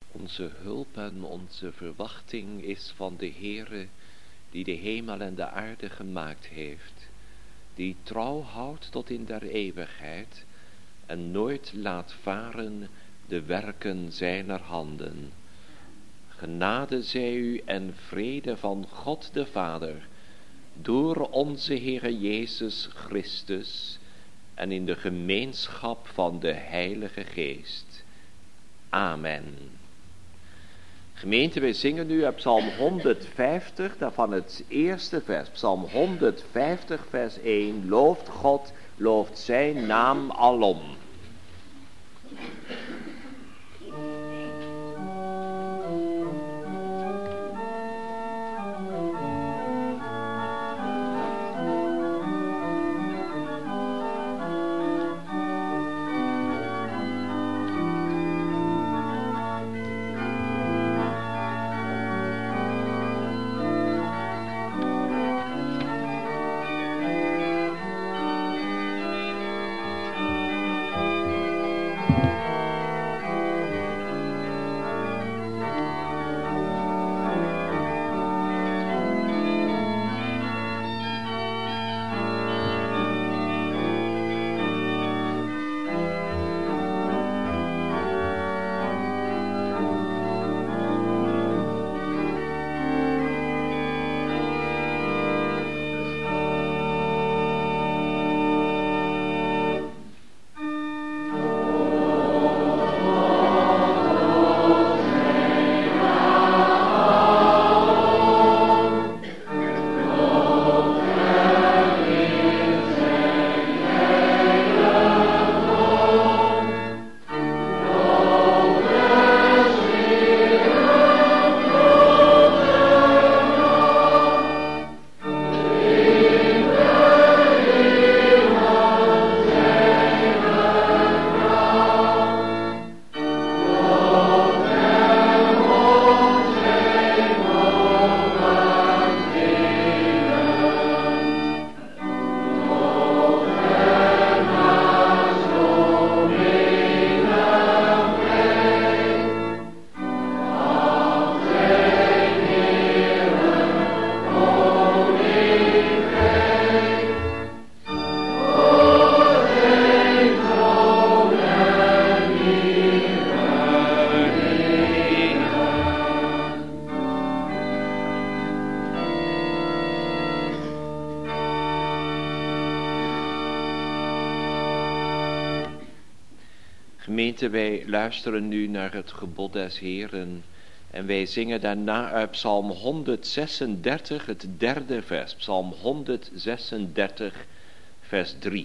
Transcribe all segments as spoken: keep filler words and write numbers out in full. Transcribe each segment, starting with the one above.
Onze hulp en onze verwachting is van de Heere, die de hemel en de aarde gemaakt heeft, die trouw houdt tot in der eeuwigheid en nooit laat varen de werken zijner handen. Genade zij u en vrede van God de Vader, door onze Heere Jezus Christus en in de gemeenschap van de Heilige Geest. Amen. Gemeente, wij zingen nu op Psalm honderdvijftig, daarvan het eerste vers. Psalm honderdvijftig, vers één. Looft God, looft zijn naam alom. Gemeente, wij luisteren nu naar het gebod des Heeren en wij zingen daarna uit Psalm honderdzesendertig, het derde vers. Psalm honderdzesendertig, vers drie.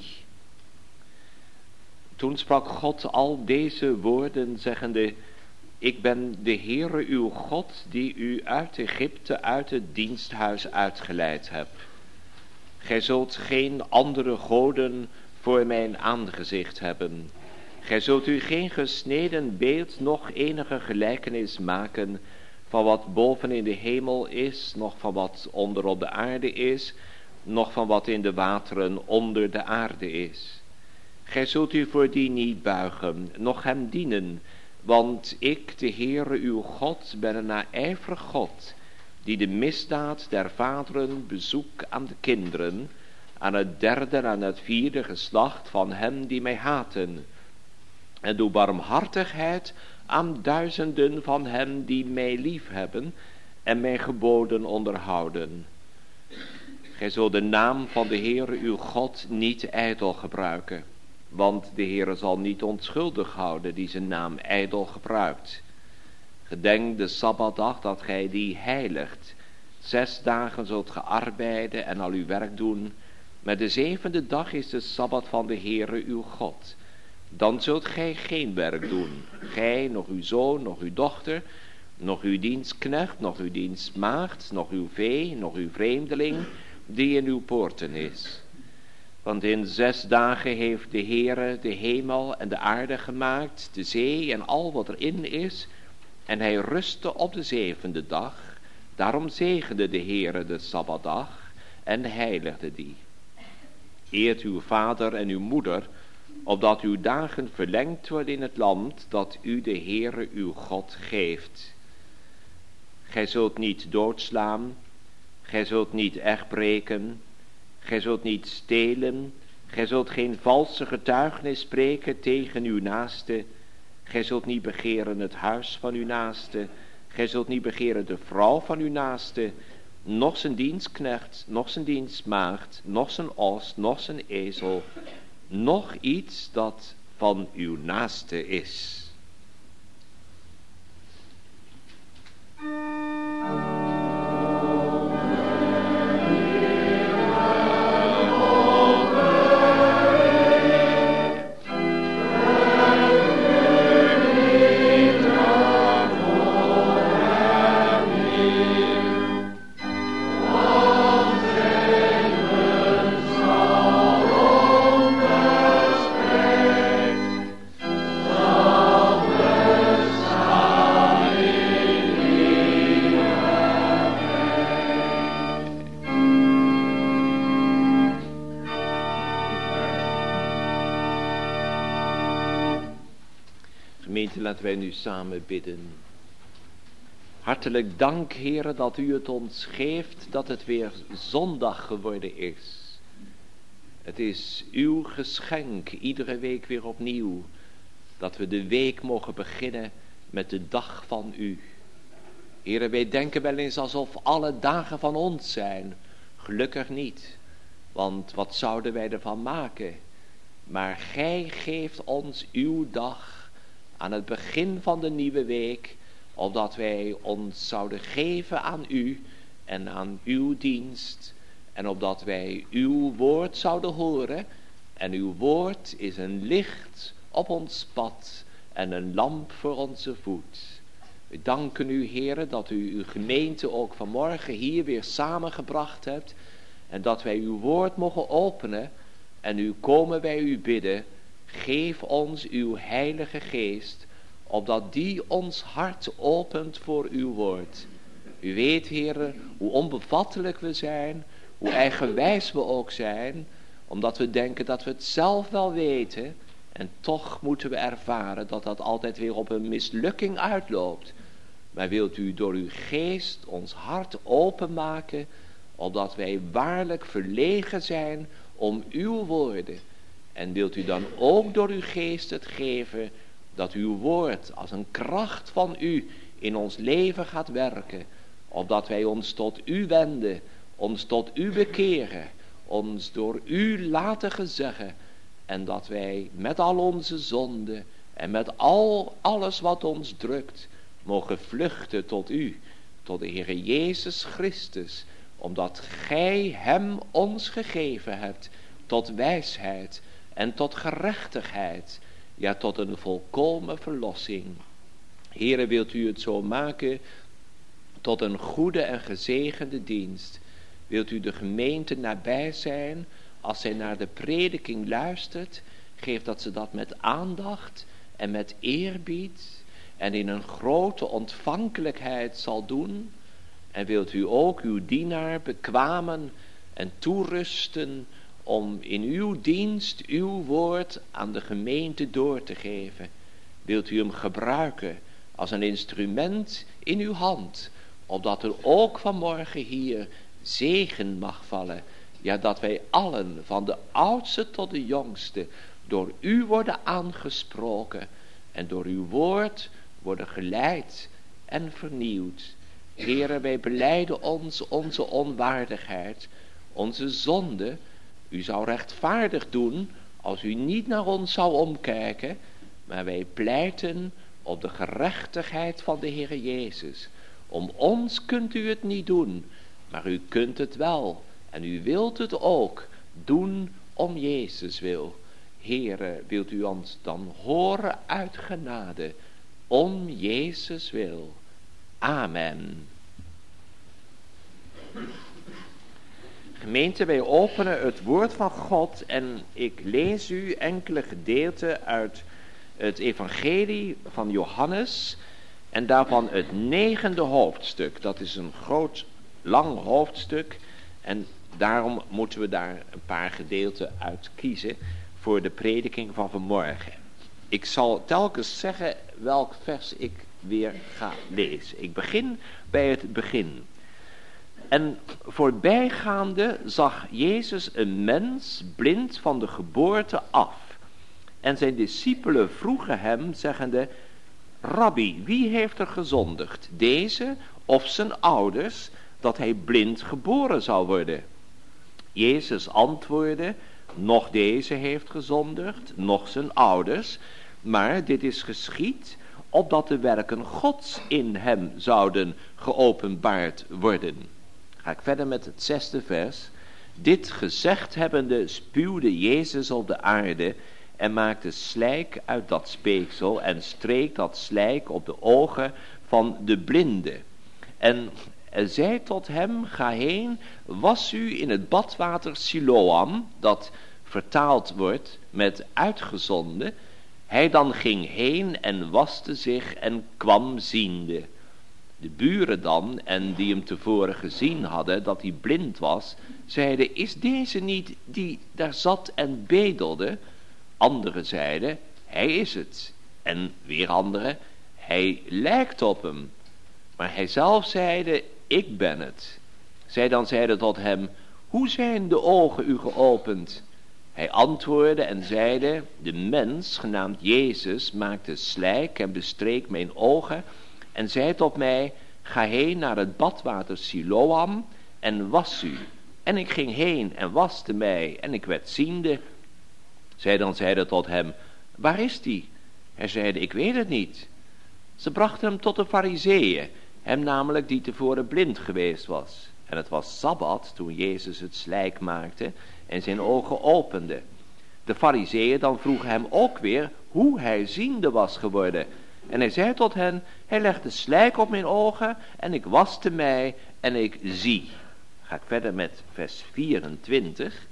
Toen sprak God al deze woorden, zeggende: Ik ben de Heere uw God, die u uit Egypte, uit het diensthuis uitgeleid heb. Gij zult geen andere goden voor mijn aangezicht hebben. Gij zult u geen gesneden beeld, noch enige gelijkenis maken van wat boven in de hemel is, noch van wat onder op de aarde is, noch van wat in de wateren onder de aarde is. Gij zult u voor die niet buigen, noch hem dienen, want ik, de Heere uw God, ben een naijverig God, die de misdaad der vaderen bezoek aan de kinderen, aan het derde en aan het vierde geslacht van hen die mij haten, en doe barmhartigheid aan duizenden van hen die mij lief hebben en mijn geboden onderhouden. Gij zult de naam van de Heere uw God niet ijdel gebruiken, want de Heere zal niet onschuldig houden die zijn naam ijdel gebruikt. Gedenk de Sabbatdag dat gij die heiligt. Zes dagen zult ge arbeiden en al uw werk doen, maar de zevende dag is de Sabbat van de Heere uw God. Dan zult gij geen werk doen, gij, nog uw zoon, nog uw dochter, nog uw dienstknecht, nog uw dienstmaagd, nog uw vee, nog uw vreemdeling, die in uw poorten is. Want in zes dagen heeft de Heere de hemel en de aarde gemaakt, de zee en al wat erin is, en hij rustte op de zevende dag. Daarom zegende de Heere de Sabbatdag en heiligde die. Eert uw vader en uw moeder, opdat uw dagen verlengd worden in het land dat u de Heere uw God geeft. Gij zult niet doodslaan, gij zult niet echtbreken, gij zult niet stelen, gij zult geen valse getuigenis spreken tegen uw naaste, gij zult niet begeren het huis van uw naaste, gij zult niet begeren de vrouw van uw naaste, noch zijn dienstknecht, noch zijn dienstmaagd, noch zijn os, noch zijn ezel, noch iets dat van uw naaste is. Laten wij nu samen bidden. Hartelijk dank, Heere, dat u het ons geeft dat het weer zondag geworden is. Het is uw geschenk, iedere week weer opnieuw, dat we de week mogen beginnen met de dag van u. Heere, wij denken wel eens alsof alle dagen van ons zijn. Gelukkig niet, want wat zouden wij ervan maken? Maar gij geeft ons uw dag aan het begin van de nieuwe week, opdat wij ons zouden geven aan u en aan uw dienst, en opdat wij uw woord zouden horen, en uw woord is een licht op ons pad en een lamp voor onze voet. We danken u, Heere, dat u uw gemeente ook vanmorgen hier weer samengebracht hebt, en dat wij uw woord mogen openen, en nu komen wij u bidden, geef ons uw heilige geest, opdat die ons hart opent voor uw woord. U weet, Heere, hoe onbevattelijk we zijn, hoe eigenwijs we ook zijn, omdat we denken dat we het zelf wel weten, en toch moeten we ervaren dat dat altijd weer op een mislukking uitloopt. Maar wilt u door uw geest ons hart openmaken, opdat wij waarlijk verlegen zijn om uw woorden. En wilt u dan ook door uw geest het geven, dat uw woord als een kracht van u in ons leven gaat werken, opdat wij ons tot u wenden, ons tot u bekeren, ons door u laten gezeggen, en dat wij met al onze zonden en met al alles wat ons drukt, mogen vluchten tot u, tot de Heere Jezus Christus, omdat gij hem ons gegeven hebt tot wijsheid en tot gerechtigheid, ja, tot een volkomen verlossing. Heere, wilt u het zo maken tot een goede en gezegende dienst? Wilt u de gemeente nabij zijn als zij naar de prediking luistert? Geef dat ze dat met aandacht en met eerbied en in een grote ontvankelijkheid zal doen. En wilt u ook uw dienaar bekwamen en toerusten om in uw dienst uw woord aan de gemeente door te geven. Wilt u hem gebruiken als een instrument in uw hand, opdat er ook vanmorgen hier zegen mag vallen. Ja, dat wij allen, van de oudste tot de jongste, door u worden aangesproken en door uw woord worden geleid en vernieuwd. Heere, wij belijden ons onze onwaardigheid, onze zonde. U zou rechtvaardig doen als u niet naar ons zou omkijken, maar wij pleiten op de gerechtigheid van de Heere Jezus. Om ons kunt u het niet doen, maar u kunt het wel. En u wilt het ook doen om Jezus wil. Heere, wilt u ons dan horen uit genade, om Jezus wil. Amen. Gemeente, wij openen het woord van God en ik lees u enkele gedeelten uit het evangelie van Johannes en daarvan het negende hoofdstuk. Dat is een groot, lang hoofdstuk en daarom moeten we daar een paar gedeelten uit kiezen. voor de prediking van vanmorgen. Ik zal telkens zeggen welk vers ik weer ga lezen. Ik begin bij het begin. En voorbijgaande zag Jezus een mens blind van de geboorte af. En zijn discipelen vroegen hem, zeggende: Rabbi, wie heeft er gezondigd, deze of zijn ouders, dat hij blind geboren zou worden? Jezus antwoordde: noch deze heeft gezondigd, noch zijn ouders, maar dit is geschied, opdat de werken Gods in hem zouden geopenbaard worden. Ga ik verder met het zesde vers. Dit gezegd hebbende spuwde Jezus op de aarde en maakte slijk uit dat speeksel en streek dat slijk op de ogen van de blinde. En zei tot hem: ga heen, was u in het badwater Siloam, dat vertaald wordt met uitgezonden. Hij dan ging heen en waste zich en kwam ziende. De buren dan, en die hem tevoren gezien hadden dat hij blind was, zeiden: is deze niet die daar zat en bedelde? Anderen zeiden: hij is het. En weer anderen: hij lijkt op hem. Maar hij zelf zeide: ik ben het. Zij dan zeiden tot hem: hoe zijn de ogen u geopend? Hij antwoordde en zeide: de mens, genaamd Jezus, maakte slijk en bestreek mijn ogen en zei tot mij: ga heen naar het badwater Siloam en was u. En ik ging heen en waste mij en ik werd ziende. Zij dan zeiden tot hem: waar is die? Hij zeide: ik weet het niet. Ze brachten hem tot de Farizeeën, hem namelijk die tevoren blind geweest was. En het was Sabbat toen Jezus het slijk maakte en zijn ogen opende. De Farizeeën dan vroegen hem ook weer hoe hij ziende was geworden. En hij zei tot hen: hij legde slijk op mijn ogen en ik waste mij en ik zie. Ga ik verder met vers vierentwintig.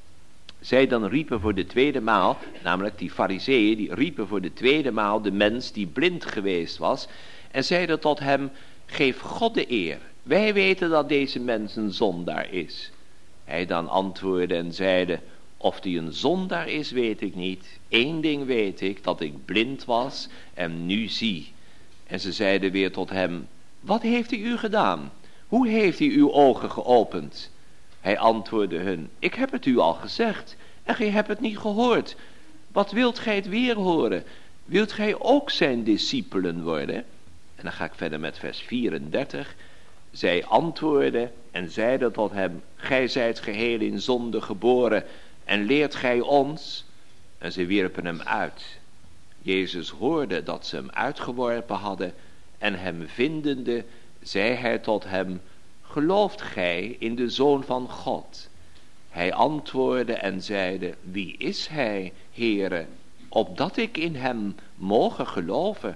Zij dan riepen voor de tweede maal, namelijk die Farizeeën, die riepen voor de tweede maal de mens die blind geweest was en zeiden tot hem: geef God de eer. Wij weten dat deze mens een zondaar is. Hij dan antwoordde en zeide: of die een zondaar is, weet ik niet. Eén ding weet ik, dat ik blind was en nu zie. En ze zeiden weer tot hem: wat heeft hij u gedaan? Hoe heeft hij uw ogen geopend? Hij antwoordde hun: ik heb het u al gezegd en gij hebt het niet gehoord. Wat wilt gij het weer horen? Wilt gij ook zijn discipelen worden? En dan ga ik verder met vers vierendertig. Zij antwoordden en zeiden tot hem: gij zijt geheel in zonde geboren en leert gij ons? En ze wierpen hem uit. Jezus hoorde dat ze hem uitgeworpen hadden en hem vindende zei hij tot hem: gelooft gij in de Zoon van God? Hij antwoordde en zeide: wie is hij, Heere, opdat ik in hem moge geloven?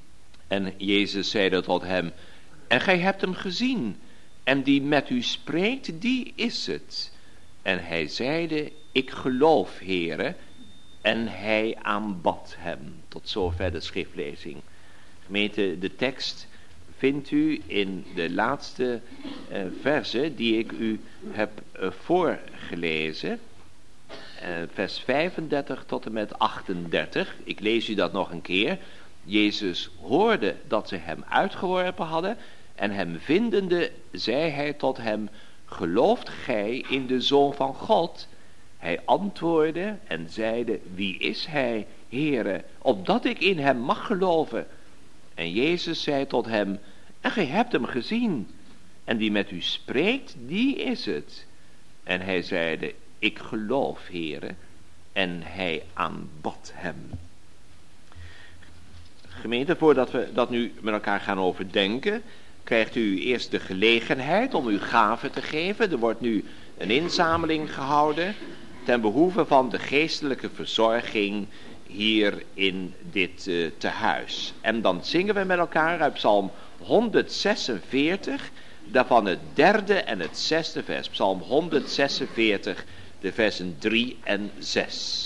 En Jezus zeide tot hem: en gij hebt hem gezien, en die met u spreekt, die is het. En hij zeide: ik geloof, Heere, en hij aanbad hem. Tot zover de schriftlezing. Gemeente, de tekst vindt u in de laatste uh, verse die ik u heb uh, voorgelezen. Uh, vers vijfendertig tot en met achtendertig. Ik lees u dat nog een keer. Jezus hoorde dat ze hem uitgeworpen hadden en hem vindende zei hij tot hem: gelooft gij in de Zoon van God? Hij antwoordde en zeide: wie is hij, Heere, opdat ik in hem mag geloven? En Jezus zei tot hem: en gij hebt hem gezien, en die met u spreekt, die is het. En hij zeide: ik geloof, Heere, en hij aanbad hem. Gemeente, voordat we dat nu met elkaar gaan overdenken, krijgt u eerst de gelegenheid om uw gave te geven. Er wordt nu een inzameling gehouden ten behoeve van de geestelijke verzorging hier in dit uh, tehuis. En dan zingen we met elkaar uit Psalm honderdzesenveertig, daarvan het derde en het zesde vers. Psalm honderdzesenveertig, de versen drie en zes.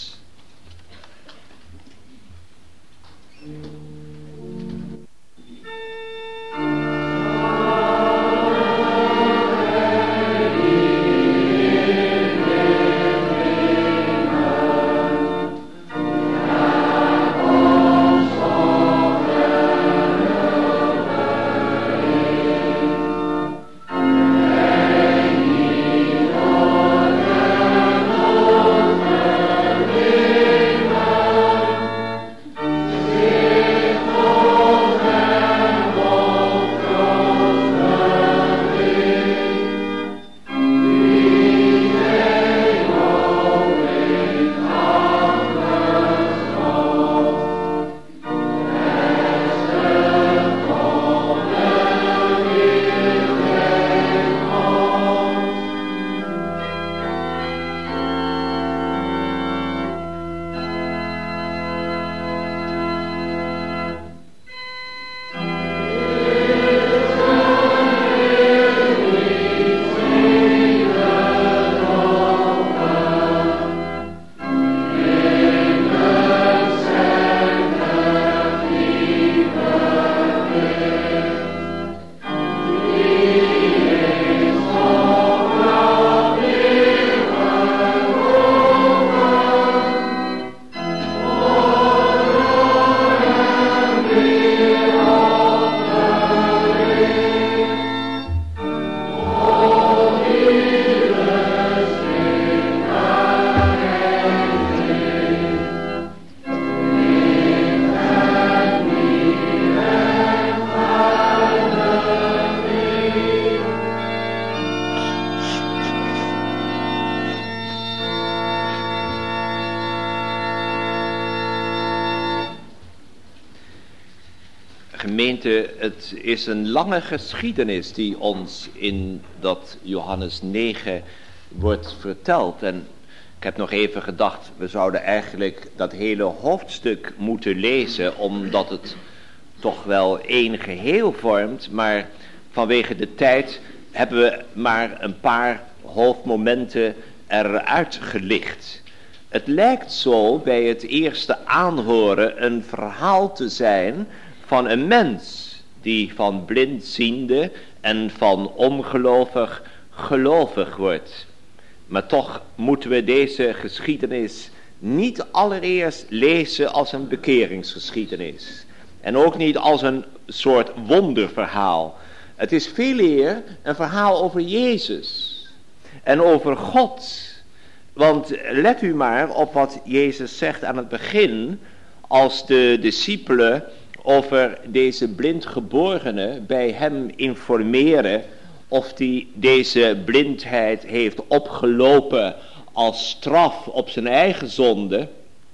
Gemeente, het is een lange geschiedenis die ons in dat Johannes negen wordt verteld. En ik heb nog even gedacht, we zouden eigenlijk dat hele hoofdstuk moeten lezen, omdat het toch wel één geheel vormt. Maar vanwege de tijd hebben we maar een paar hoofdmomenten eruit gelicht. Het lijkt zo bij het eerste aanhoren een verhaal te zijn van een mens die van blindziende en van ongelovig gelovig wordt. Maar toch moeten we deze geschiedenis niet allereerst lezen als een bekeringsgeschiedenis. En ook niet als een soort wonderverhaal. Het is veel eer een verhaal over Jezus en over God. Want let u maar op wat Jezus zegt aan het begin, als de discipelen over deze blindgeborene bij hem informeren of hij deze blindheid heeft opgelopen als straf op zijn eigen zonde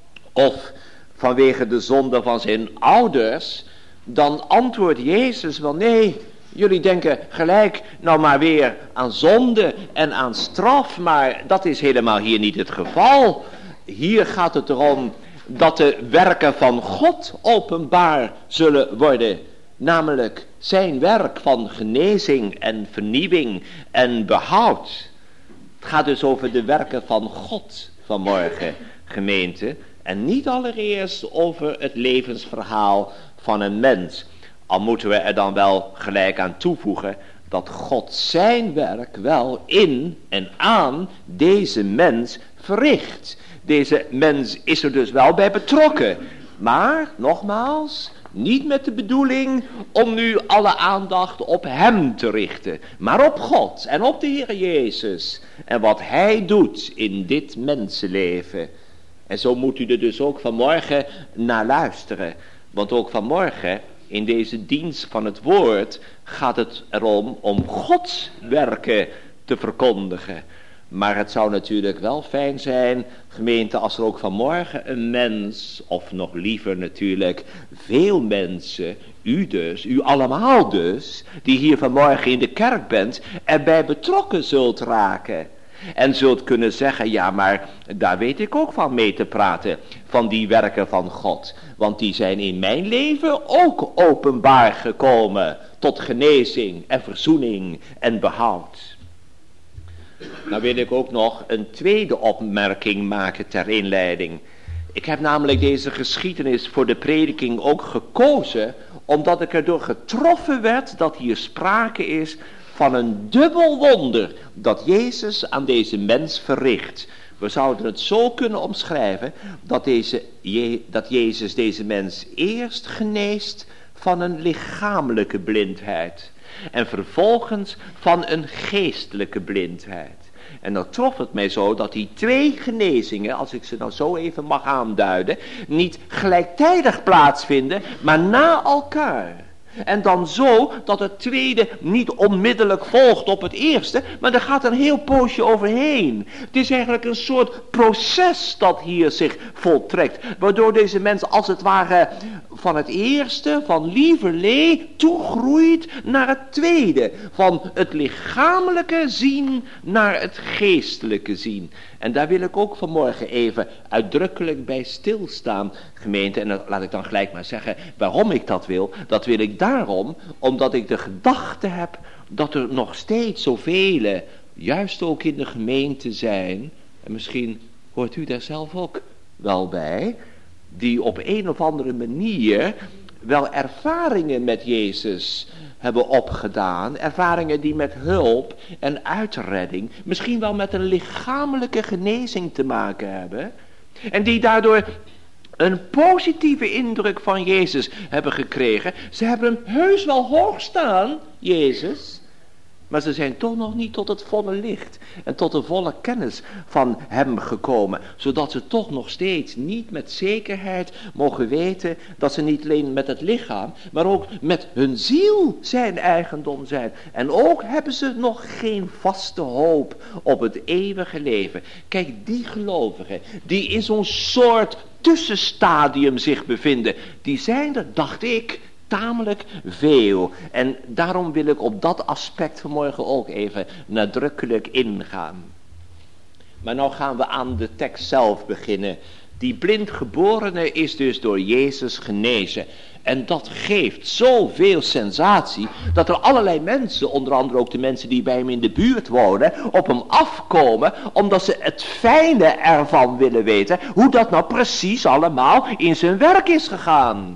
of vanwege de zonde van zijn ouders, dan antwoordt Jezus wel nee. Jullie denken gelijk nou maar weer aan zonde en aan straf, maar dat is helemaal hier niet het geval. Hier gaat het erom dat de werken van God openbaar zullen worden. Namelijk zijn werk van genezing en vernieuwing en behoud. Het gaat dus over de werken van God vanmorgen, gemeente. En niet allereerst over het levensverhaal van een mens. Al moeten we er dan wel gelijk aan toevoegen dat God zijn werk wel in en aan deze mens verricht. Deze mens is er dus wel bij betrokken. Maar, nogmaals, niet met de bedoeling om nu alle aandacht op hem te richten. Maar op God en op de Heer Jezus. En wat hij doet in dit mensenleven. En zo moet u er dus ook vanmorgen naar luisteren. Want ook vanmorgen in deze dienst van het woord gaat het erom om Gods werken te verkondigen. Maar het zou natuurlijk wel fijn zijn, gemeente, als er ook vanmorgen een mens, of nog liever natuurlijk veel mensen, u dus, u allemaal dus, die hier vanmorgen in de kerk bent, erbij betrokken zult raken. En zult kunnen zeggen, ja maar daar weet ik ook van mee te praten, van die werken van God. Want die zijn in mijn leven ook openbaar gekomen tot genezing en verzoening en behoud. Nou wil ik ook nog een tweede opmerking maken ter inleiding. Ik heb namelijk deze geschiedenis voor de prediking ook gekozen, omdat ik erdoor getroffen werd dat hier sprake is van een dubbel wonder dat Jezus aan deze mens verricht. We zouden het zo kunnen omschrijven dat, deze, dat Jezus deze mens eerst geneest van een lichamelijke blindheid en vervolgens van een geestelijke blindheid. En dan trof het mij zo dat die twee genezingen, als ik ze nou zo even mag aanduiden, niet gelijktijdig plaatsvinden, maar na elkaar. En dan zo dat het tweede niet onmiddellijk volgt op het eerste, maar er gaat een heel poosje overheen. Het is eigenlijk een soort proces dat hier zich voltrekt, waardoor deze mens als het ware van het eerste, van lieverlee, toegroeit naar het tweede. Van het lichamelijke zien naar het geestelijke zien. En daar wil ik ook vanmorgen even uitdrukkelijk bij stilstaan, gemeente. En dan, laat ik dan gelijk maar zeggen waarom ik dat wil. Dat wil ik daarom, omdat ik de gedachte heb dat er nog steeds zoveel, juist ook in de gemeente zijn, en misschien hoort u daar zelf ook wel bij, die op een of andere manier wel ervaringen met Jezus hebben opgedaan. Ervaringen die met hulp en uitredding, misschien wel met een lichamelijke genezing te maken hebben. En die daardoor een positieve indruk van Jezus hebben gekregen. Ze hebben hem heus wel hoog staan, Jezus. Maar ze zijn toch nog niet tot het volle licht en tot de volle kennis van hem gekomen. Zodat ze toch nog steeds niet met zekerheid mogen weten dat ze niet alleen met het lichaam, maar ook met hun ziel zijn eigendom zijn. En ook hebben ze nog geen vaste hoop op het eeuwige leven. Kijk, die gelovigen die in zo'n soort tussenstadium zich bevinden, die zijn er, dacht ik, tamelijk veel. En daarom wil ik op dat aspect vanmorgen ook even nadrukkelijk ingaan. Maar nou gaan we aan de tekst zelf beginnen. Die blindgeborene is dus door Jezus genezen. En dat geeft zoveel sensatie, dat er allerlei mensen, onder andere ook de mensen die bij hem in de buurt wonen, op hem afkomen, omdat ze het fijne ervan willen weten, hoe dat nou precies allemaal in zijn werk is gegaan.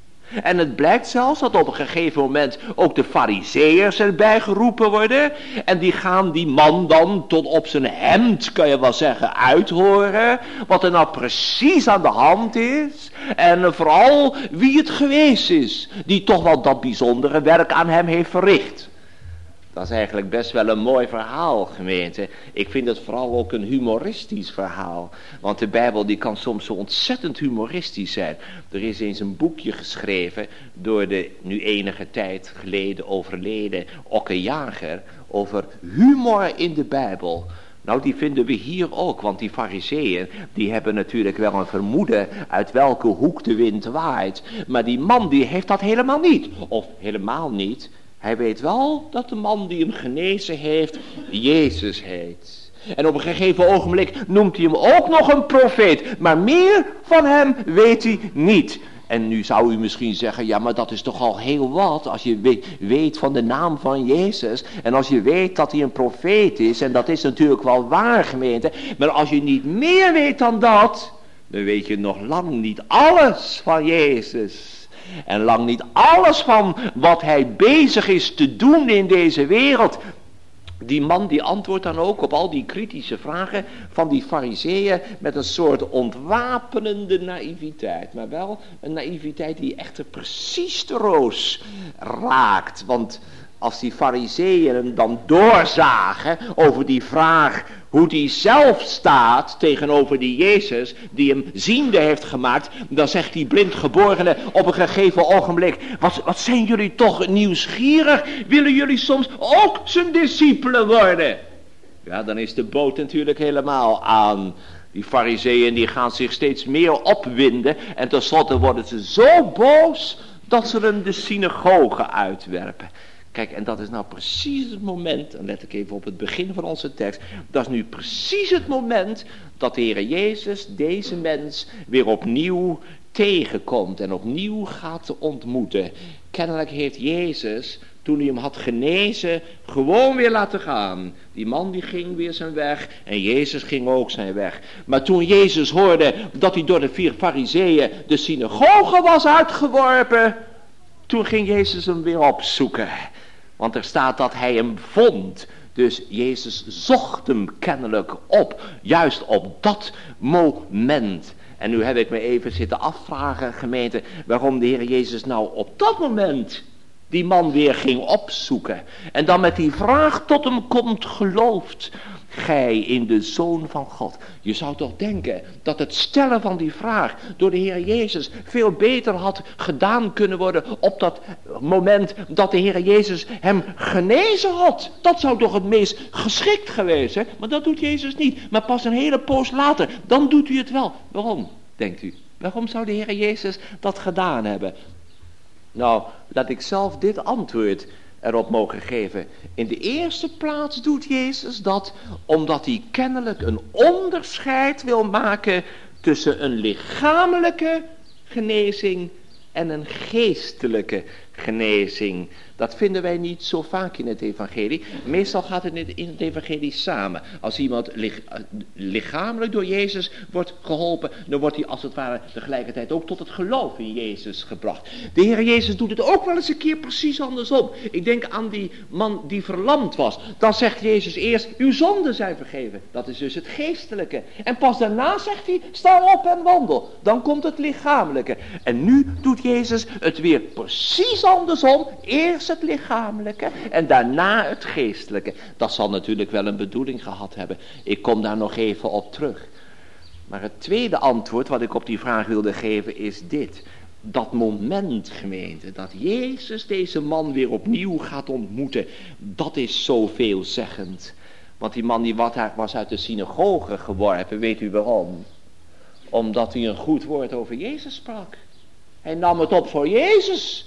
En het blijkt zelfs dat op een gegeven moment ook de farizeeërs erbij geroepen worden. En die gaan die man dan tot op zijn hemd, kan je wel zeggen, uithoren. Wat er nou precies aan de hand is. En vooral wie het geweest is, die toch wel dat bijzondere werk aan hem heeft verricht. Dat is eigenlijk best wel een mooi verhaal, gemeente. Ik vind het vooral ook een humoristisch verhaal. Want de Bijbel die kan soms zo ontzettend humoristisch zijn. Er is eens een boekje geschreven door de nu enige tijd geleden overleden Okke Jager over humor in de Bijbel. Nou, die vinden we hier ook, want die farizeeën, die hebben natuurlijk wel een vermoeden uit welke hoek de wind waait. Maar die man, die heeft dat helemaal niet. Of helemaal niet. Hij weet wel dat de man die hem genezen heeft, Jezus heet. En op een gegeven ogenblik noemt hij hem ook nog een profeet. Maar meer van hem weet hij niet. En nu zou u misschien zeggen, ja, maar dat is toch al heel wat als je weet, weet van de naam van Jezus. En als je weet dat hij een profeet is, en dat is natuurlijk wel waar, gemeente. Maar als je niet meer weet dan dat, dan weet je nog lang niet alles van Jezus. En lang niet alles van wat hij bezig is te doen in deze wereld. Die man die antwoordt dan ook op al die kritische vragen van die farizeeën met een soort ontwapenende naïviteit. Maar wel een naïviteit die echter precies de roos raakt. Want als die farizeeën hem dan doorzagen over die vraag hoe die zelf staat tegenover die Jezus die hem ziende heeft gemaakt, dan zegt die blindgeborene op een gegeven ogenblik, wat, wat zijn jullie toch nieuwsgierig? Willen jullie soms ook zijn discipelen worden? Ja, dan is de boot natuurlijk helemaal aan. Die farizeeën die gaan zich steeds meer opwinden en tenslotte worden ze zo boos dat ze hem de synagoge uitwerpen. Kijk, en dat is nou precies het moment, en let ik even op het begin van onze tekst, dat is nu precies het moment dat de Heer Jezus deze mens weer opnieuw tegenkomt en opnieuw gaat ontmoeten. Kennelijk heeft Jezus, toen hij hem had genezen, gewoon weer laten gaan. Die man die ging weer zijn weg en Jezus ging ook zijn weg. Maar toen Jezus hoorde dat hij door de vier farizeeën de synagoge was uitgeworpen, toen ging Jezus hem weer opzoeken. Want er staat dat hij hem vond. Dus Jezus zocht hem kennelijk op. Juist op dat moment. En nu heb ik me even zitten afvragen, gemeente, waarom de Heer Jezus nou op dat moment die man weer ging opzoeken. En dan met die vraag tot hem komt, gelooft gij in de Zoon van God? Je zou toch denken dat het stellen van die vraag door de Heer Jezus veel beter had gedaan kunnen worden op dat moment dat de Heer Jezus hem genezen had. Dat zou toch het meest geschikt geweest zijn, maar dat doet Jezus niet. Maar pas een hele poos later, dan doet hij het wel. Waarom, denkt u? Waarom zou de Heer Jezus dat gedaan hebben? Nou, laat ik zelf dit antwoord erop mogen geven. In de eerste plaats doet Jezus dat omdat hij kennelijk een onderscheid wil maken tussen een lichamelijke genezing en een geestelijke genezing. Dat vinden wij niet zo vaak in het evangelie. Meestal gaat het in het evangelie samen. Als iemand lichamelijk door Jezus wordt geholpen, dan wordt hij als het ware tegelijkertijd ook tot het geloof in Jezus gebracht. De Heer Jezus doet het ook wel eens een keer precies andersom. Ik denk aan die man die verlamd was. Dan zegt Jezus eerst, uw zonden zijn vergeven. Dat is dus het geestelijke. En pas daarna zegt hij, sta op en wandel. Dan komt het lichamelijke. En nu doet Jezus het weer precies andersom. Eerst het lichamelijke en daarna het geestelijke. Dat zal natuurlijk wel een bedoeling gehad hebben. Ik kom daar nog even op terug. Maar het tweede antwoord wat ik op die vraag wilde geven is dit. Dat moment, gemeente, dat Jezus deze man weer opnieuw gaat ontmoeten, dat is zo veelzeggend. Want die man die was uit de synagoge geworpen, weet u waarom? Omdat hij een goed woord over Jezus sprak. Hij nam het op voor Jezus.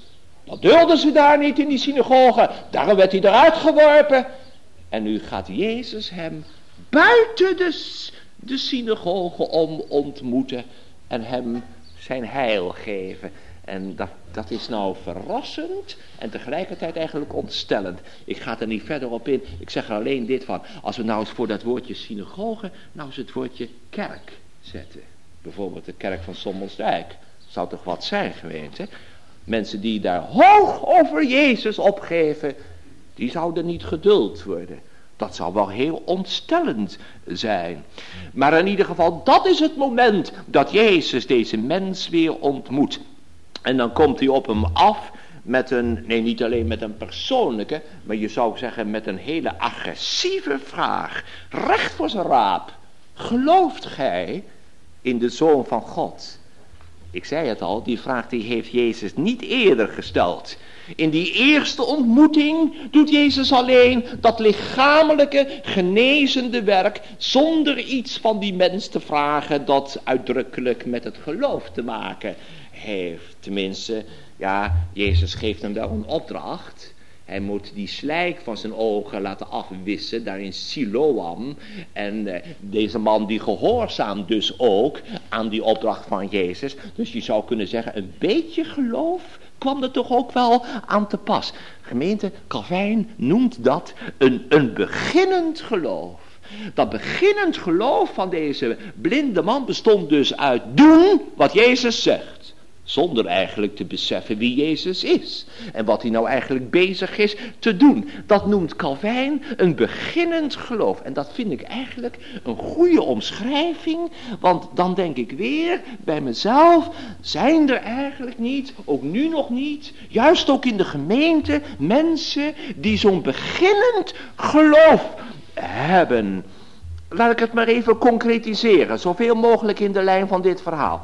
Dat deelden ze daar niet in die synagoge. Daarom werd hij eruit geworpen. En nu gaat Jezus hem buiten de, de synagoge om ontmoeten. En hem zijn heil geven. En dat, dat is nou verrassend en tegelijkertijd eigenlijk ontstellend. Ik ga er niet verder op in. Ik zeg er alleen dit van. Als we nou eens voor dat woordje synagoge, nou eens het woordje kerk zetten. Bijvoorbeeld de kerk van Sommelsdijk. Zou toch wat zijn geweest, hè? Mensen die daar hoog over Jezus opgeven, die zouden niet geduld worden. Dat zou wel heel ontstellend zijn. Maar in ieder geval, dat is het moment dat Jezus deze mens weer ontmoet. En dan komt hij op hem af met een, nee niet alleen met een persoonlijke, maar je zou zeggen met een hele agressieve vraag. Recht voor zijn raap. Gelooft gij in de Zoon van God? Ik zei het al, die vraag die heeft Jezus niet eerder gesteld. In die eerste ontmoeting doet Jezus alleen dat lichamelijke genezende werk zonder iets van die mens te vragen dat uitdrukkelijk met het geloof te maken heeft. Tenminste, ja, Jezus geeft hem wel een opdracht. Hij moet die slijk van zijn ogen laten afwissen, daar in Siloam. En uh, deze man die gehoorzaamt dus ook aan die opdracht van Jezus. Dus je zou kunnen zeggen, een beetje geloof kwam er toch ook wel aan te pas. Gemeente, Calvijn noemt dat een, een beginnend geloof. Dat beginnend geloof van deze blinde man bestond dus uit doen wat Jezus zegt. Zonder eigenlijk te beseffen wie Jezus is. En wat hij nou eigenlijk bezig is te doen. Dat noemt Calvijn een beginnend geloof. En dat vind ik eigenlijk een goede omschrijving. Want dan denk ik weer bij mezelf. Zijn er eigenlijk niet, ook nu nog niet. Juist ook in de gemeente mensen die zo'n beginnend geloof hebben. Laat ik het maar even concretiseren. Zoveel mogelijk in de lijn van dit verhaal.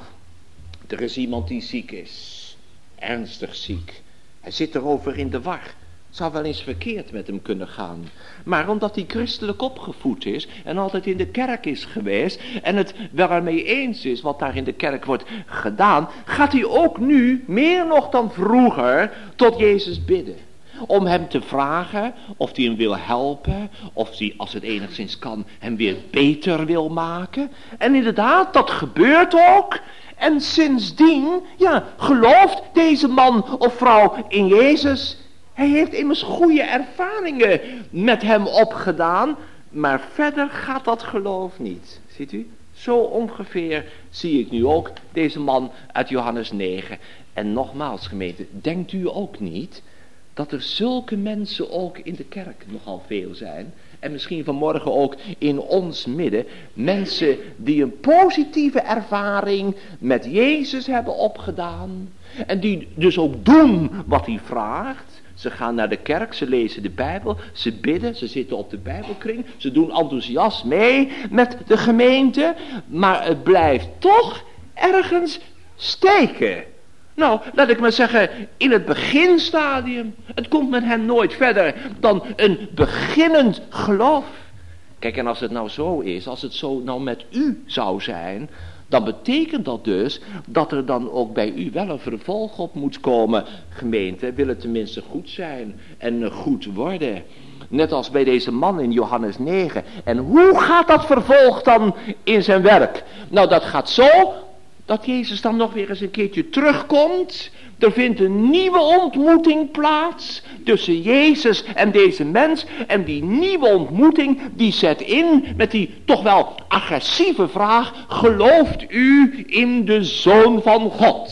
Er is iemand die ziek is. Ernstig ziek. Hij zit erover in de war. Zou wel eens verkeerd met hem kunnen gaan. Maar omdat hij christelijk opgevoed is en altijd in de kerk is geweest en het wel ermee eens is wat daar in de kerk wordt gedaan, gaat hij ook nu, meer nog dan vroeger, tot Jezus bidden. Om hem te vragen of hij hem wil helpen, of hij, als het enigszins kan, hem weer beter wil maken. En inderdaad, dat gebeurt ook. En sindsdien, ja, gelooft deze man of vrouw in Jezus. Hij heeft immers goede ervaringen met hem opgedaan. Maar verder gaat dat geloof niet. Ziet u? Zo ongeveer zie ik nu ook deze man uit Johannes negen. En nogmaals gemeente, denkt u ook niet dat er zulke mensen ook in de kerk nogal veel zijn. En misschien vanmorgen ook in ons midden. Mensen die een positieve ervaring met Jezus hebben opgedaan. En die dus ook doen wat hij vraagt. Ze gaan naar de kerk, ze lezen de Bijbel, ze bidden, ze zitten op de Bijbelkring. Ze doen enthousiast mee met de gemeente. Maar het blijft toch ergens steken. Nou, laat ik maar zeggen, in het beginstadium. Het komt met hen nooit verder dan een beginnend geloof. Kijk, en als het nou zo is, als het zo nou met u zou zijn, dan betekent dat dus dat er dan ook bij u wel een vervolg op moet komen. Gemeente, wil het tenminste goed zijn en goed worden. Net als bij deze man in Johannes negen. En hoe gaat dat vervolg dan in zijn werk? Nou, dat gaat zo dat Jezus dan nog weer eens een keertje terugkomt. Er vindt een nieuwe ontmoeting plaats tussen Jezus en deze mens. En die nieuwe ontmoeting die zet in met die toch wel agressieve vraag. Gelooft u in de Zoon van God?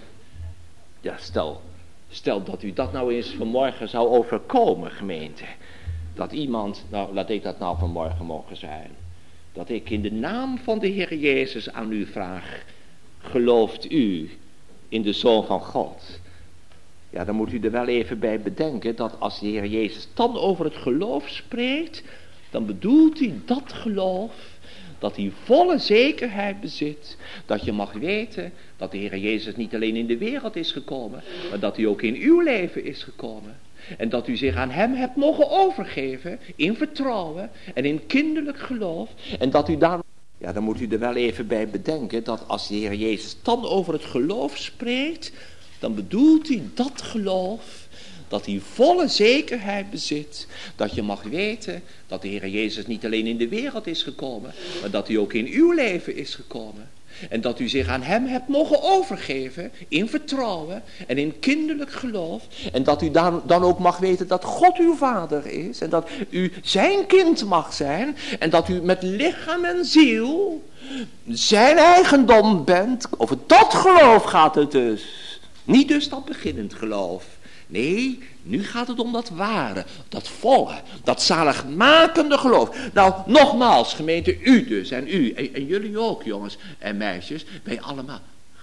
Ja, stel, stel dat u dat nou eens vanmorgen zou overkomen, gemeente. Dat iemand, nou laat ik dat nou vanmorgen mogen zijn. Dat ik in de naam van de Heer Jezus aan u vraag. Gelooft u in de Zoon van God? Ja, dan moet u er wel even bij bedenken dat als de Heer Jezus dan over het geloof spreekt, dan bedoelt hij dat geloof, dat hij volle zekerheid bezit, dat je mag weten dat de Heer Jezus niet alleen in de wereld is gekomen, maar dat hij ook in uw leven is gekomen. En dat u zich aan hem hebt mogen overgeven in vertrouwen en in kinderlijk geloof. En dat u daar... Ja, dan moet u er wel even bij bedenken dat als de Heer Jezus dan over het geloof spreekt, dan bedoelt hij dat geloof, dat hij volle zekerheid bezit, dat je mag weten dat de Heer Jezus niet alleen in de wereld is gekomen, maar dat hij ook in uw leven is gekomen. En dat u zich aan hem hebt mogen overgeven in vertrouwen en in kinderlijk geloof. En dat u dan, dan ook mag weten dat God uw vader is. En dat u zijn kind mag zijn. En dat u met lichaam en ziel zijn eigendom bent. Over dat geloof gaat het dus. Niet dus dat beginnend geloof. Nee, nu gaat het om dat ware, dat volle, dat zaligmakende geloof. Nou, nogmaals, gemeente, u dus en u, en, en jullie ook, jongens en meisjes, wij allemaal.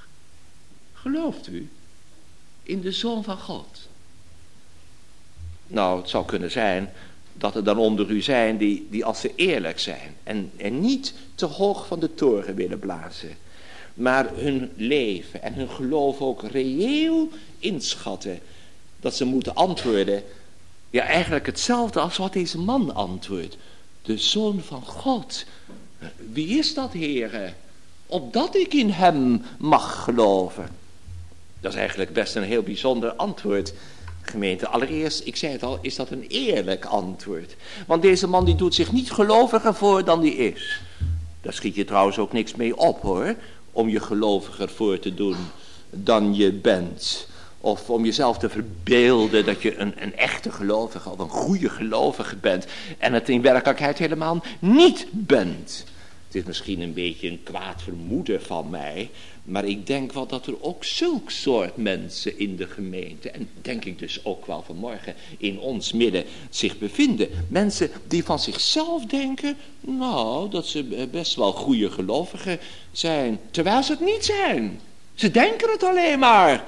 Gelooft u in de Zoon van God? Nou, het zou kunnen zijn dat er dan onder u zijn die, die als ze eerlijk zijn en, en niet te hoog van de toren willen blazen, maar hun leven en hun geloof ook reëel inschatten. Dat ze moeten antwoorden, ja eigenlijk hetzelfde als wat deze man antwoordt. De Zoon van God. Wie is dat, Heere? Opdat ik in hem mag geloven. Dat is eigenlijk best een heel bijzonder antwoord, gemeente. Allereerst, ik zei het al, is dat een eerlijk antwoord. Want deze man die doet zich niet geloviger voor dan die is. Daar schiet je trouwens ook niks mee op, hoor. Om je geloviger voor te doen dan je bent. Of om jezelf te verbeelden dat je een, een echte gelovige of een goede gelovige bent. En het in werkelijkheid helemaal niet bent. Het is misschien een beetje een kwaad vermoeden van mij. Maar ik denk wel dat er ook zulk soort mensen in de gemeente. En denk ik dus ook wel vanmorgen in ons midden zich bevinden. Mensen die van zichzelf denken. Nou, dat ze best wel goede gelovigen zijn. Terwijl ze het niet zijn. Ze denken het alleen maar.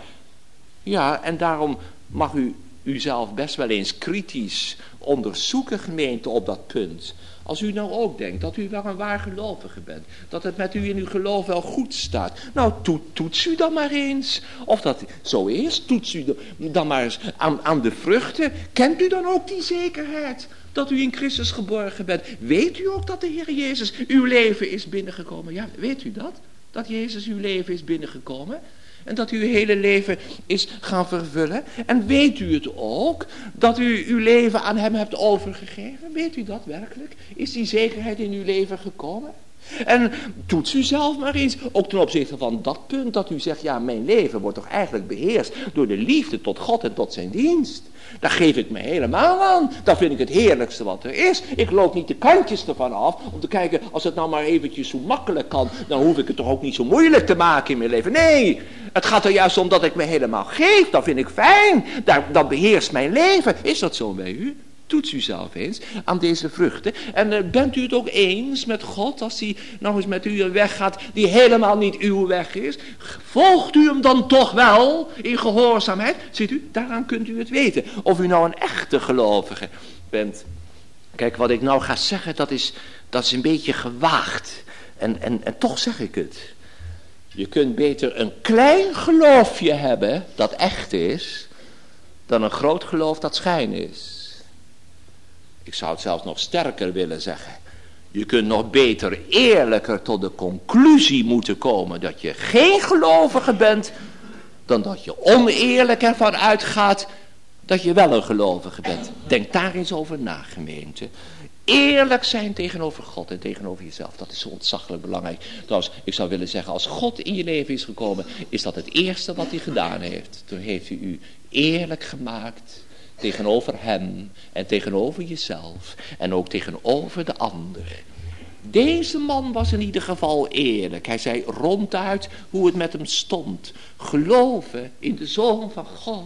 Ja, en daarom mag u uzelf best wel eens kritisch onderzoeken, gemeente, op dat punt. Als u nou ook denkt dat u wel een waar gelovige bent. Dat het met u in uw geloof wel goed staat. Nou, to, toets u dan maar eens. Of dat zo is, toets u dan maar eens aan, aan de vruchten. Kent u dan ook die zekerheid dat u in Christus geborgen bent? Weet u ook dat de Heer Jezus uw leven is binnengekomen? Ja, weet u dat? Dat Jezus uw leven is binnengekomen? En dat u uw hele leven is gaan vervullen. En weet u het ook, dat u uw leven aan hem hebt overgegeven? Weet u dat werkelijk? Is die zekerheid in uw leven gekomen? En toets u zelf maar eens, ook ten opzichte van dat punt dat u zegt, ja, mijn leven wordt toch eigenlijk beheerst door de liefde tot God en tot zijn dienst. Daar geef ik me helemaal aan. Dat vind ik het heerlijkste wat er is. Ik loop niet de kantjes ervan af om te kijken, als het nou maar eventjes zo makkelijk kan, dan hoef ik het toch ook niet zo moeilijk te maken in mijn leven. Nee, het gaat er juist om dat ik me helemaal geef. Dat vind ik fijn. Daar, dat beheerst mijn leven. Is dat zo bij u? Toets u zelf eens aan deze vruchten. En uh, bent u het ook eens met God als hij nog eens met u een weg gaat die helemaal niet uw weg is? Volgt u hem dan toch wel in gehoorzaamheid? Ziet u, daaraan kunt u het weten. Of u nou een echte gelovige bent. Kijk, wat ik nou ga zeggen, dat is, dat is een beetje gewaagd. En, en, en toch zeg ik het. Je kunt beter een klein geloofje hebben dat echt is, dan een groot geloof dat schijn is. Ik zou het zelfs nog sterker willen zeggen. Je kunt nog beter eerlijker tot de conclusie moeten komen dat je geen gelovige bent, dan dat je oneerlijk ervan uitgaat dat je wel een gelovige bent. Denk daar eens over na, gemeente. Eerlijk zijn tegenover God en tegenover jezelf. Dat is zo ontzaglijk belangrijk. Trouwens, ik zou willen zeggen, als God in je leven is gekomen, is dat het eerste wat hij gedaan heeft. Toen heeft hij u eerlijk gemaakt tegenover hem en tegenover jezelf en ook tegenover de ander. Deze man was in ieder geval eerlijk. Hij zei ronduit hoe het met hem stond. Geloven in de Zoon van God.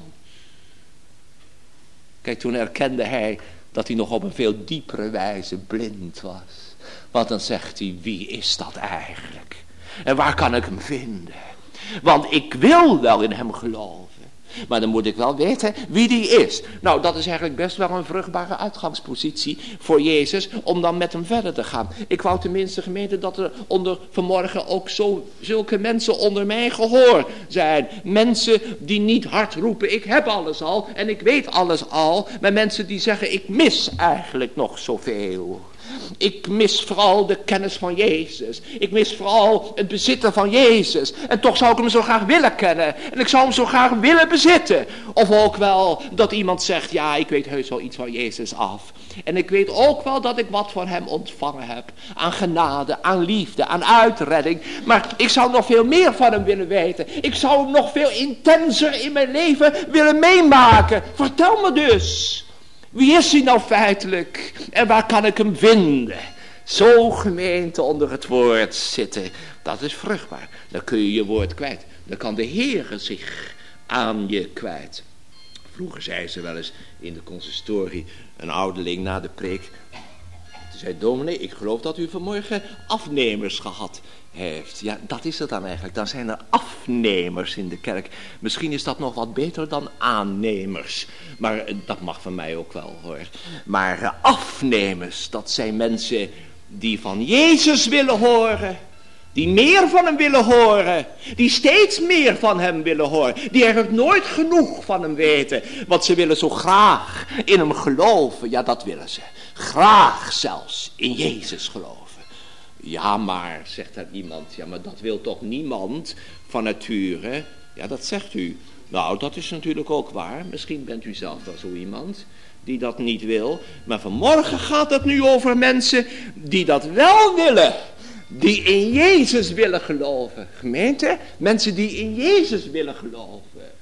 Kijk, toen erkende hij dat hij nog op een veel diepere wijze blind was. Want dan zegt hij, wie is dat eigenlijk? En waar kan ik hem vinden? Want ik wil wel in hem geloven. Maar dan moet ik wel weten wie die is. Nou, dat is eigenlijk best wel een vruchtbare uitgangspositie voor Jezus om dan met hem verder te gaan. Ik wou tenminste, gemeente, dat er onder vanmorgen ook zo, zulke mensen onder mijn gehoor zijn. Mensen die niet hard roepen, ik heb alles al en ik weet alles al. Maar mensen die zeggen, ik mis eigenlijk nog zoveel. Ik mis vooral de kennis van Jezus. Ik mis vooral het bezitten van Jezus. En toch zou ik hem zo graag willen kennen. En ik zou hem zo graag willen bezitten. Of ook wel dat iemand zegt, ja, ik weet heus wel iets van Jezus af. En ik weet ook wel dat ik wat van hem ontvangen heb. Aan genade, aan liefde, aan uitredding. Maar ik zou nog veel meer van hem willen weten. Ik zou hem nog veel intenser in mijn leven willen meemaken. Vertel me dus. Wie is hij nou feitelijk? En waar kan ik hem vinden? Zo gemeente onder het woord zitten. Dat is vruchtbaar. Dan kun je je woord kwijt. Dan kan de Heere zich aan je kwijt. Vroeger zei ze wel eens in de consistorie, een ouderling na de preek. Toen zei dominee, ik geloof dat u vanmorgen afnemers gehad heeft. Ja, dat is het dan eigenlijk. Dan zijn er afnemers in de kerk. Misschien is dat nog wat beter dan aannemers. Maar uh, dat mag van mij ook wel hoor. Maar uh, afnemers, dat zijn mensen die van Jezus willen horen. Die meer van hem willen horen. Die steeds meer van hem willen horen. Die eigenlijk nooit genoeg van hem weten. Want ze willen zo graag in hem geloven. Ja, dat willen ze. Graag zelfs in Jezus geloven. Ja, maar, zegt er iemand. Ja, maar dat wil toch niemand van nature? Ja, dat zegt u. Nou, dat is natuurlijk ook waar. Misschien bent u zelf wel zo iemand die dat niet wil. Maar vanmorgen gaat het nu over mensen die dat wel willen. Die in Jezus willen geloven. Gemeente, mensen die in Jezus willen geloven.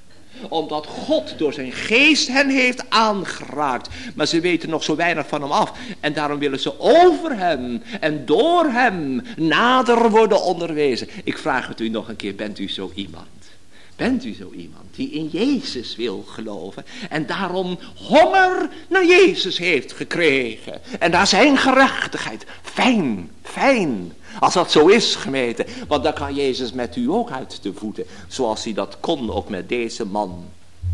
Omdat God door zijn geest hen heeft aangeraakt. Maar ze weten nog zo weinig van hem af. En daarom willen ze over hem en door hem nader worden onderwezen. Ik vraag het u nog een keer, bent u zo iemand? Bent u zo iemand die in Jezus wil geloven en daarom honger naar Jezus heeft gekregen en naar zijn gerechtigheid? Fijn, fijn. Als dat zo is, gemeente, want dan kan Jezus met u ook uit de voeten, zoals hij dat kon ook met deze man.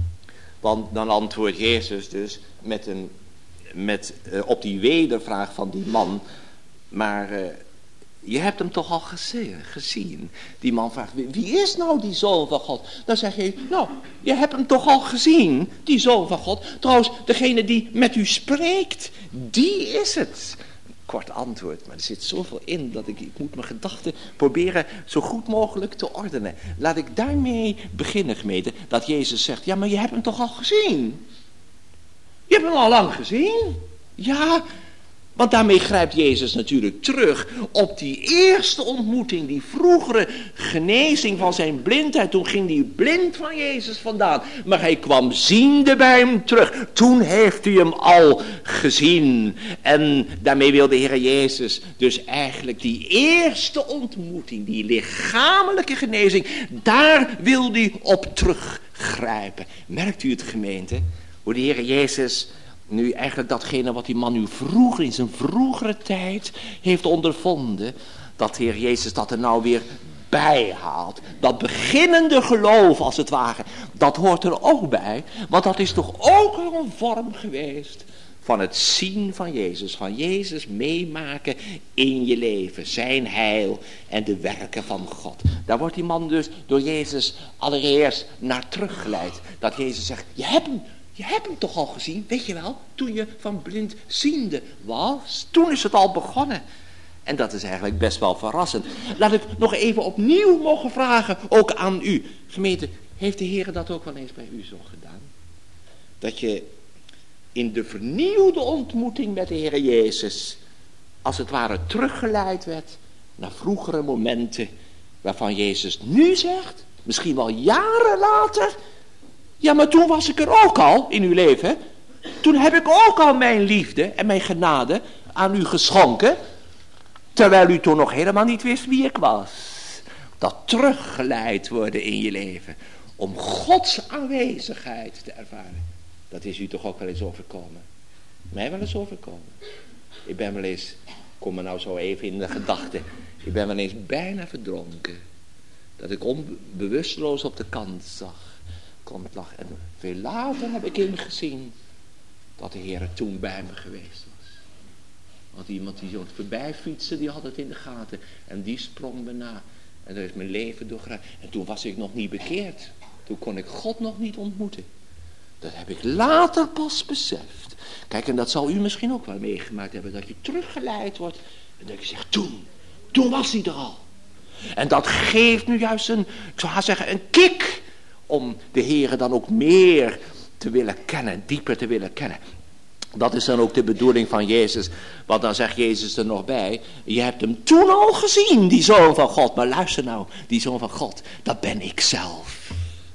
Want dan antwoordt Jezus dus met een, met, uh, op die wedervraag van die man, maar uh, je hebt hem toch al gezien. Die man vraagt, wie is nou die Zoon van God? Dan zeg je, nou, je hebt hem toch al gezien, die Zoon van God. Trouwens, degene die met u spreekt, die is het. Kort antwoord, maar er zit zoveel in dat ik, ik moet mijn gedachten proberen zo goed mogelijk te ordenen. Laat ik daarmee beginnen, gemeente, dat Jezus zegt, ja, maar je hebt hem toch al gezien? Je hebt hem al lang gezien? Ja, want daarmee grijpt Jezus natuurlijk terug op die eerste ontmoeting, die vroegere genezing van zijn blindheid. Toen ging hij blind van Jezus vandaan, maar hij kwam ziende bij hem terug. Toen heeft hij hem al gezien. En daarmee wil de Heer Jezus dus eigenlijk die eerste ontmoeting, die lichamelijke genezing, daar wil hij op teruggrijpen. Merkt u het, gemeente? Hoe de Heer Jezus nu eigenlijk datgene wat die man nu vroeger in zijn vroegere tijd heeft ondervonden, dat de Heer Jezus dat er nou weer bijhaalt. Dat beginnende geloof als het ware, dat hoort er ook bij. Want dat is toch ook een vorm geweest van het zien van Jezus. Van Jezus meemaken in je leven. Zijn heil en de werken van God. Daar wordt die man dus door Jezus allereerst naar teruggeleid. Dat Jezus zegt, je hebt hem. Je hebt hem toch al gezien, weet je wel, toen je van blind ziende was. Toen is het al begonnen. En dat is eigenlijk best wel verrassend. Laat ik nog even opnieuw mogen vragen, ook aan u. Gemeente, heeft de Heer dat ook wel eens bij u zo gedaan? Dat je in de vernieuwde ontmoeting met de Heer Jezus, als het ware teruggeleid werd naar vroegere momenten, waarvan Jezus nu zegt, misschien wel jaren later, ja, maar toen was ik er ook al in uw leven. Toen heb ik ook al mijn liefde en mijn genade aan u geschonken. Terwijl u toen nog helemaal niet wist wie ik was. Dat teruggeleid worden in je leven. Om Gods aanwezigheid te ervaren. Dat is u toch ook wel eens overkomen. Mij wel eens overkomen. Ik ben wel eens, kom me nou zo even in de gedachte. Ik ben wel eens bijna verdronken. Dat ik onbewusteloos op de kant zag. Komt lag. En veel later heb ik ingezien dat de Heer toen bij me geweest was. Want iemand die zo voorbij fietste, die had het in de gaten. En die sprong me na. En daar is mijn leven doorgeraakt. En toen was ik nog niet bekeerd. Toen kon ik God nog niet ontmoeten. Dat heb ik later pas beseft. Kijk, en dat zal u misschien ook wel meegemaakt hebben. Dat je teruggeleid wordt. En dat je zegt, toen. Toen was hij er al. En dat geeft nu juist een, ik zou haar zeggen, een kick. Om de Heere dan ook meer te willen kennen. Dieper te willen kennen. Dat is dan ook de bedoeling van Jezus. Want dan zegt Jezus er nog bij. Je hebt hem toen al gezien, die Zoon van God. Maar luister nou, die Zoon van God, dat ben ik zelf.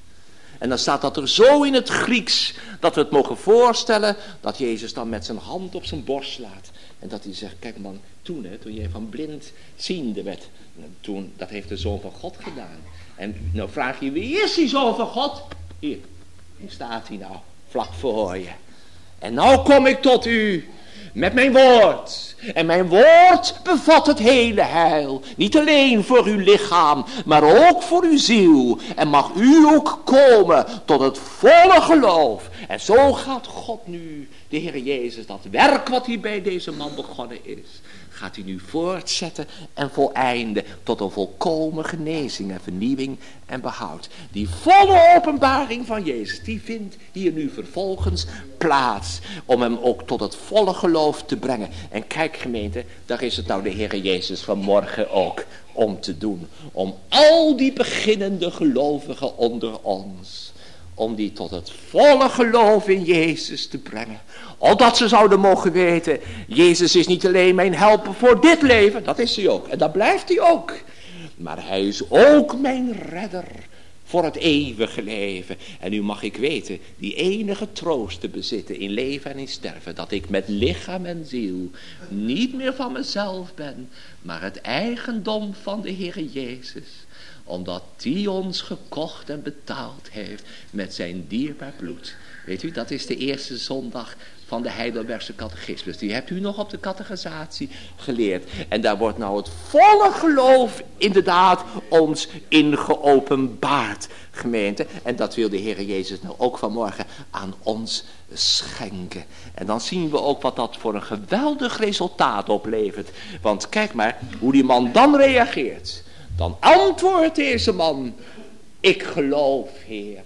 En dan staat dat er zo in het Grieks, dat we het mogen voorstellen, dat Jezus dan met zijn hand op zijn borst slaat. En dat hij zegt, kijk man, toen hè, toen jij van blind ziende werd. Toen, dat heeft de Zoon van God gedaan. En nou vraag je, wie is die Zoon van God? Hier, hier staat hij nou, vlak voor je. En nou kom ik tot u met mijn woord. En mijn woord bevat het hele heil. Niet alleen voor uw lichaam, maar ook voor uw ziel. En mag u ook komen tot het volle geloof. En zo gaat God nu, de Heer Jezus, dat werk wat hij bij deze man begonnen is, gaat hij nu voortzetten en voleinden tot een volkomen genezing en vernieuwing en behoud. Die volle openbaring van Jezus, die vindt hier nu vervolgens plaats om hem ook tot het volle geloof te brengen. En kijk gemeente, daar is het nou de Heer Jezus vanmorgen ook om te doen. Om al die beginnende gelovigen onder ons, om die tot het volle geloof in Jezus te brengen. Opdat ze zouden mogen weten, Jezus is niet alleen mijn helper voor dit leven, dat is hij ook. En dat blijft hij ook. Maar hij is ook mijn redder voor het eeuwige leven. En nu mag ik weten, die enige troost te bezitten in leven en in sterven, dat ik met lichaam en ziel niet meer van mezelf ben, maar het eigendom van de Heere Jezus. Omdat die ons gekocht en betaald heeft met zijn dierbaar bloed. Weet u, dat is de eerste zondag van de Heidelbergse catechismus. Die hebt u nog op de catechisatie geleerd. En daar wordt nou het volle geloof inderdaad ons in geopenbaard, gemeente. En dat wil de Heer Jezus nou ook vanmorgen aan ons schenken. En dan zien we ook wat dat voor een geweldig resultaat oplevert. Want kijk maar hoe die man dan reageert. Dan antwoordt deze man, ik geloof, Heere.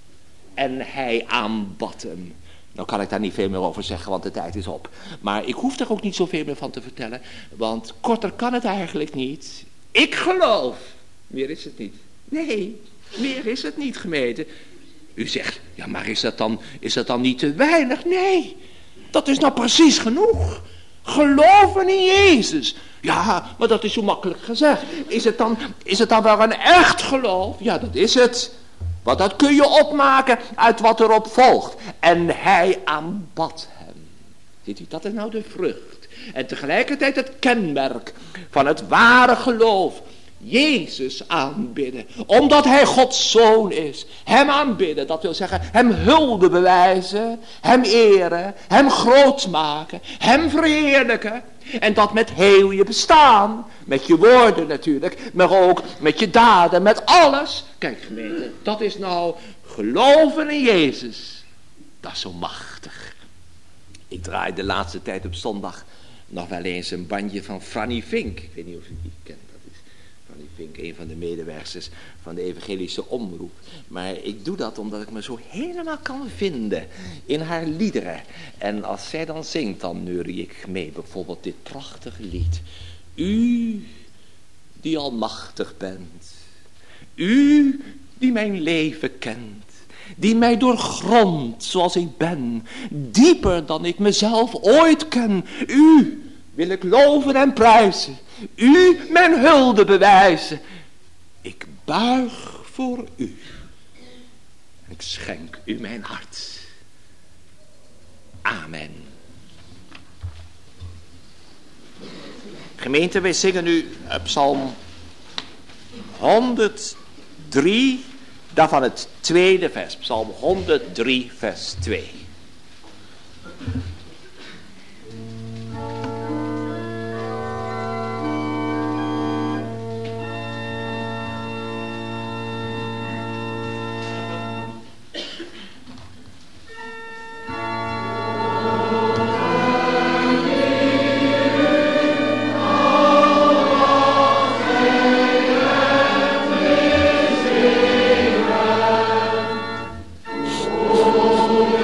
En hij aanbad hem. Nou kan ik daar niet veel meer over zeggen, want de tijd is op. Maar ik hoef er ook niet zoveel meer van te vertellen. Want korter kan het eigenlijk niet. Ik geloof. Meer is het niet. Nee, meer is het niet, gemeente. U zegt, ja maar is dat dan, is dat dan niet te weinig? Nee, dat is nou precies genoeg. Geloven in Jezus. Ja, maar dat is zo makkelijk gezegd. Is het dan, is het dan wel een echt geloof? Ja, dat is het. Want dat kun je opmaken uit wat erop volgt. En hij aanbad hem. Ziet u, dat is nou de vrucht. En tegelijkertijd het kenmerk van het ware geloof. Jezus aanbidden. Omdat hij Gods zoon is. Hem aanbidden. Dat wil zeggen hem hulde bewijzen. Hem eren. Hem groot maken. Hem verheerlijken. En dat met heel je bestaan. Met je woorden natuurlijk. Maar ook met je daden. Met alles. Kijk gemeente. Dat is nou geloven in Jezus. Dat is zo machtig. Ik draai de laatste tijd op zondag nog wel eens een bandje van Franny Vink. Ik weet niet of u die kent. Franny Vink, een van de medewerkers van de evangelische omroep. Maar ik doe dat omdat ik me zo helemaal kan vinden in haar liederen. En als zij dan zingt, dan neurie ik mee. Bijvoorbeeld dit prachtige lied. U die almachtig bent. U die mijn leven kent. Die mij doorgrondt zoals ik ben. Dieper dan ik mezelf ooit ken. U wil ik loven en prijzen. U mijn hulde bewijzen. Ik buig voor u. Ik schenk u mijn hart. Amen. Gemeente, wij zingen nu Psalm honderddrie, daarvan het tweede vers. Psalm honderddrie, vers twee. Oh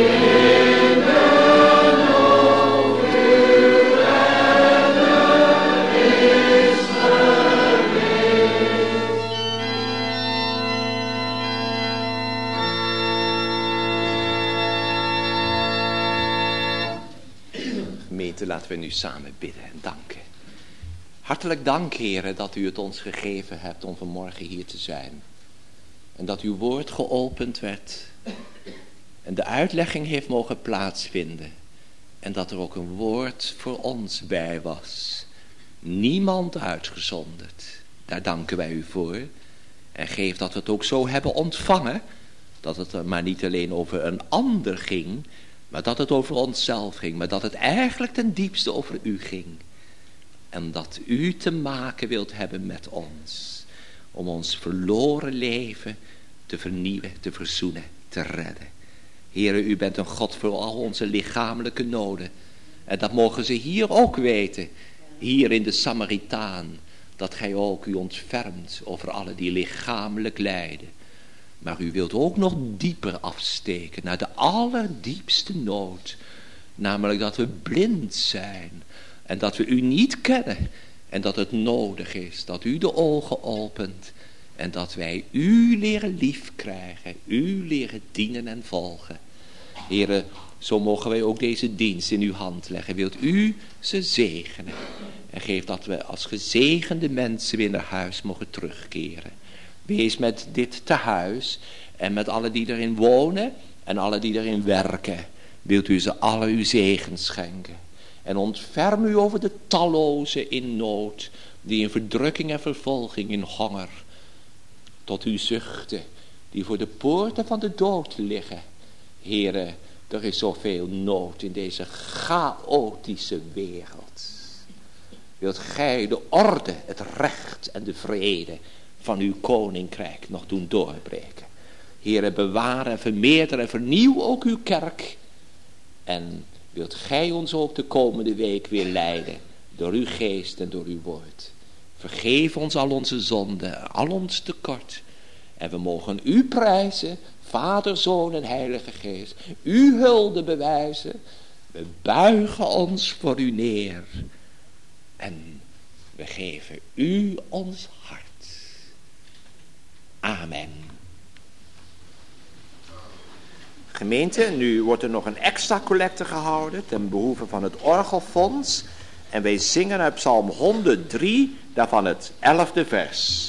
Laten we nu samen bidden en danken. Hartelijk dank, Heere, dat u het ons gegeven hebt om vanmorgen hier te zijn. En dat uw woord geopend werd. En de uitlegging heeft mogen plaatsvinden. En dat er ook een woord voor ons bij was. Niemand uitgezonderd. Daar danken wij u voor. En geef dat we het ook zo hebben ontvangen. Dat het er maar niet alleen over een ander ging, maar dat het over onszelf ging. Maar dat het eigenlijk ten diepste over u ging. En dat u te maken wilt hebben met ons. Om ons verloren leven te vernieuwen, te verzoenen, te redden. Heere, u bent een God voor al onze lichamelijke noden. En dat mogen ze hier ook weten. Hier in de Samaritaan. Dat gij ook u ontfermt over alle die lichamelijk lijden. Maar u wilt ook nog dieper afsteken naar de allerdiepste nood. Namelijk dat we blind zijn. En dat we u niet kennen. En dat het nodig is dat u de ogen opent. En dat wij u leren lief krijgen. U leren dienen en volgen. Heere, zo mogen wij ook deze dienst in uw hand leggen. Wilt u ze zegenen. En geef dat we als gezegende mensen weer naar huis mogen terugkeren. Wees met dit tehuis en met alle die erin wonen en alle die erin werken. Wilt u ze alle uw zegen schenken. En ontferm u over de tallozen in nood, die in verdrukking en vervolging, in honger, tot u zuchten, die voor de poorten van de dood liggen. Heere, er is zoveel nood in deze chaotische wereld. Wilt gij de orde, het recht en de vrede van uw koninkrijk nog doen doorbreken. Heere, bewaar en vermeerder en vernieuw ook uw kerk. En wilt gij ons ook de komende week weer leiden, door uw geest en door uw woord. Vergeef ons al onze zonden, al ons tekort. En we mogen u prijzen, Vader, Zoon en Heilige Geest. U hulde bewijzen. We buigen ons voor u neer. En we geven u ons hart. Amen. Gemeente, nu wordt er nog een extra collecte gehouden ten behoeve van het orgelfonds. En wij zingen uit Psalm honderddrie, daarvan het elfde vers.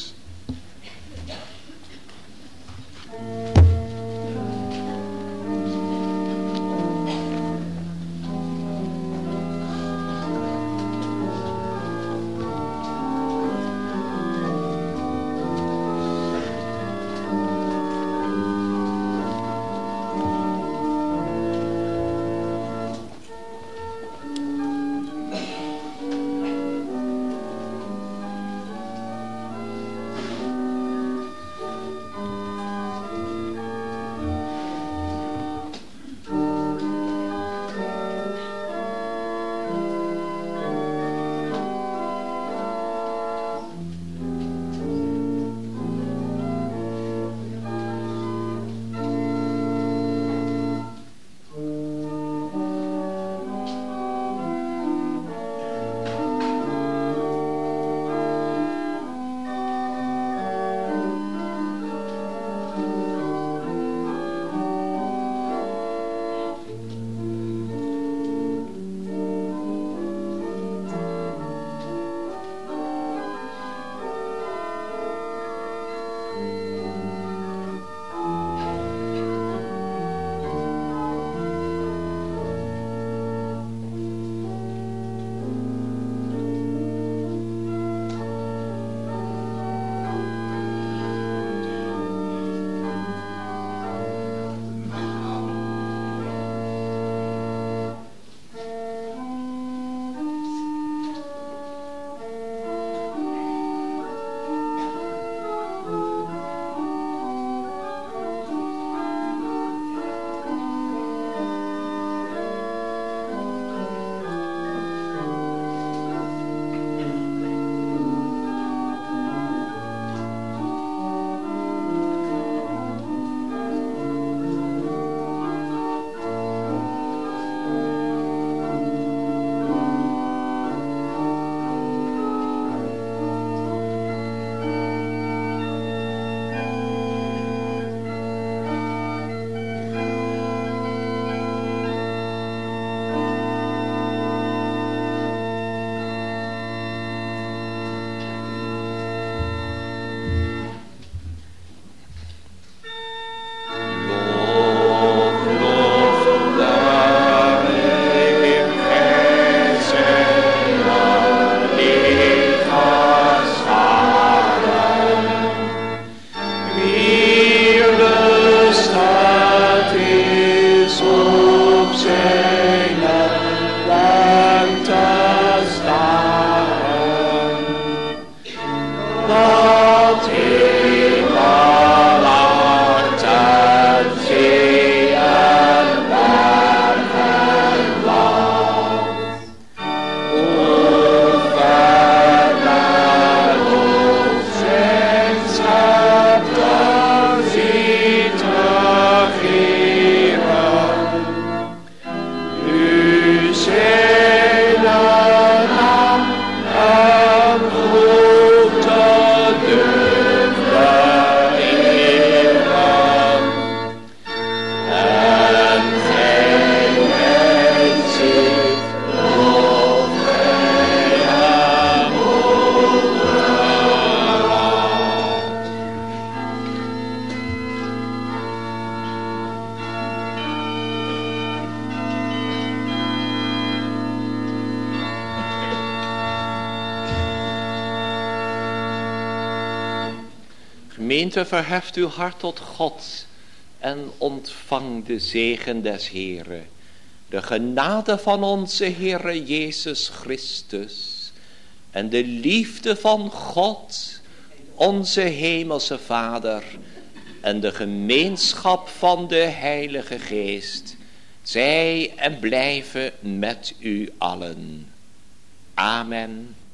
Gemeente, verheft uw hart tot God en ontvang de zegen des Heeren. De genade van onze Heere Jezus Christus en de liefde van God, onze Hemelse Vader, en de gemeenschap van de Heilige Geest, zij en blijven met u allen. Amen.